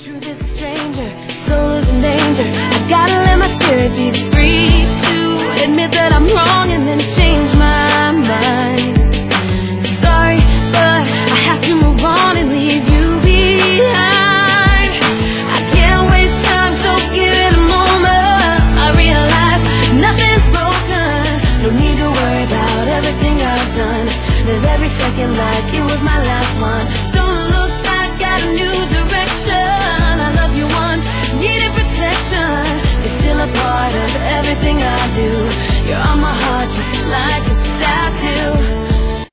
Truth is a stranger, soul is in danger. I gotta let my spirit be free to admit that I'm wrong and then change.